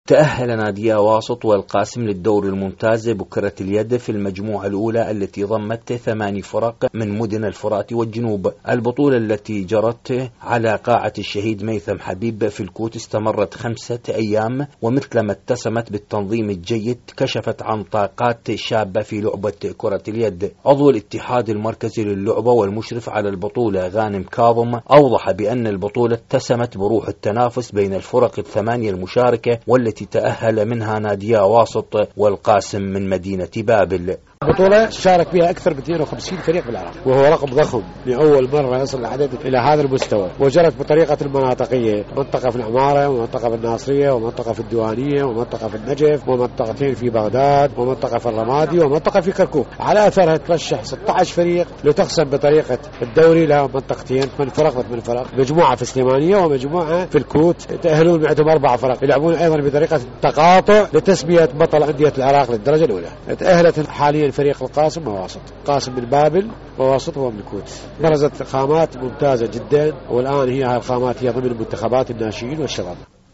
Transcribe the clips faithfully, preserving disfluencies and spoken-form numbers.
تأهل ناديا واسط والقاسم للدور الممتاز بكرة اليد في المجموعة الأولى التي ضمت ثماني فرق من مدن الفرات والجنوب. البطولة التي جرت على قاعة الشهيد ميثم حبيب في الكوت استمرت خمسة أيام، ومثلما اتسمت بالتنظيم الجيد كشفت عن طاقات شابة في لعبة كرة اليد. عضو الاتحاد المركزي للعبة والمشرف على البطولة غانم كاظم أوضح بأن البطولة اتسمت بروح التنافس بين الفرق الثمانية المشاركة والتي تأهل منها ناديا واسط والقاسم من مدينة بابل. البطولة شارك فيها أكثر من اثنين وخمسين فريق بالعراق، وهو رقم ضخم لأول مرة يصل العدد إلى هذا المستوى، وجرت بطريقة المناطقية، منطقة في العمارة ومنطقة في الناصرية ومنطقة في الديوانية ومنطقة في النجف ومنطقتين في بغداد ومنطقة في الرمادي ومنطقة في كركوك. على أثرها ترشح ستة عشر فريق لتقسم بطريقة الدوري لها منطقتين، من فرق من فرق، مجموعة في السليمانية ومجموعة في الكوت، تأهلون معهم أربع فرق يلعبون أيضا بطريقة التقاطع لتسمية بطل أندية العراق للدرجة الأولى. تأهلت حاليا فريق القاسم وواسط، قاسم من بابل وواسط هو من الكوت. برزت خامات ممتازة جدا، والآن هي الخامات هي ضمن منتخبات الناشئين والشباب.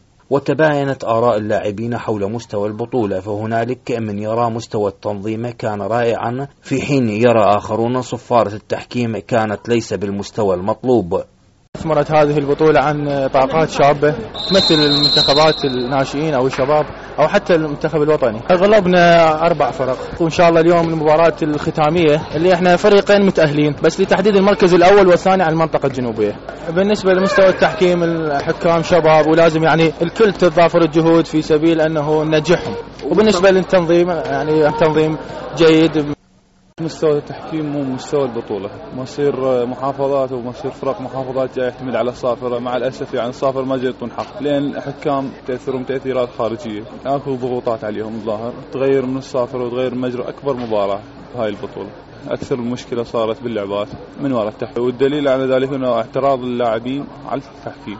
وتباينت آراء اللاعبين حول مستوى البطولة، فهنالك من يرى مستوى التنظيم كان رائعا، في حين يرى آخرون صفارة التحكيم كانت ليس بالمستوى المطلوب. أثمرت هذه البطولة عن طاقات شابة تمثل المنتخبات الناشئين أو الشباب أو حتى المنتخب الوطني. غلبنا أربع فرق، وإن شاء الله اليوم المباراة الختامية اللي إحنا فريقين متأهلين بس لتحديد المركز الأول والثاني على المنطقة الجنوبية. بالنسبة لمستوى التحكيم الحكام شباب، ولازم يعني الكل تتضافر الجهود في سبيل أنه ننجحهم. وبالنسبة للتنظيم يعني تنظيم جيد. مستوى التحكيم مو مستوى البطولة، مصير محافظات ومصير فرق محافظات جاي يعتمد على الصافرة. مع الأسف يعني الصافرة ما جاي يعطون حق، لأن الحكام تأثرهم تأثيرات خارجية، أكو ضغوطات عليهم الظاهر، تغير من الصافرة وتغير مجرى أكبر مباراة بهاي البطولة. أكثر المشكلة صارت باللعبات من وراء التحكيم، والدليل على ذلك أنه اعتراض اللاعبين على التحكيم.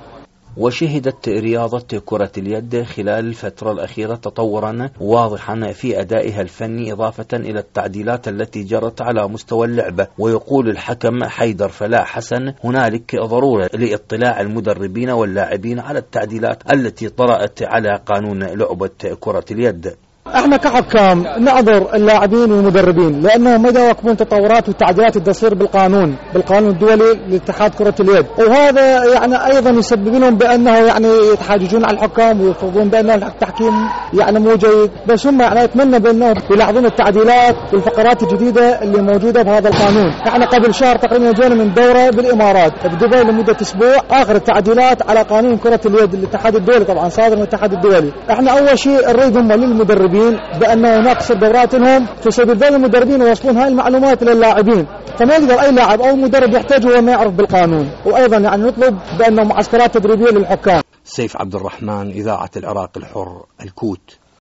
وشهدت رياضة كرة اليد خلال الفترة الأخيرة تطورا واضحا في أدائها الفني، إضافة إلى التعديلات التي جرت على مستوى اللعبة. ويقول الحكم حيدر فلاح حسن هنالك ضرورة لاطلاع المدربين واللاعبين على التعديلات التي طرأت على قانون لعبة كرة اليد. احنا كحكام نعذر اللاعبين والمدربين لانهم ما يواكبون تطورات والتعديلات اللي تصير بالقانون بالقانون الدولي لاتحاد كرة اليد، وهذا يعني ايضا يسبب لهم بانه يعني يتحاججون على الحكام ويفرضون بانه التحكيم يعني مو جيد. بس هم يعني اتمنى بانه يلاحظون التعديلات والفقرات الجديدة اللي موجودة بهذا القانون. احنا قبل شهر تقريبا جينا من دورة بالامارات بدبي لمدة اسبوع، اخر التعديلات على قانون كرة اليد الاتحاد الدولي، طبعا صادر من الاتحاد الدولي. احنا اول شيء نريد هم للمدربين بأنه نقص دوراتهم في سبيل ذلك المدربين يوصلون هاي المعلومات للاعبين، فما يقدر أي لاعب أو مدرب يحتاج هو ما يعرف بالقانون. وأيضا يعني نطلب بأنه معسكرات تدريبية للحكام. سيف عبد الرحمن، إذاعة العراق الحر، الكوت.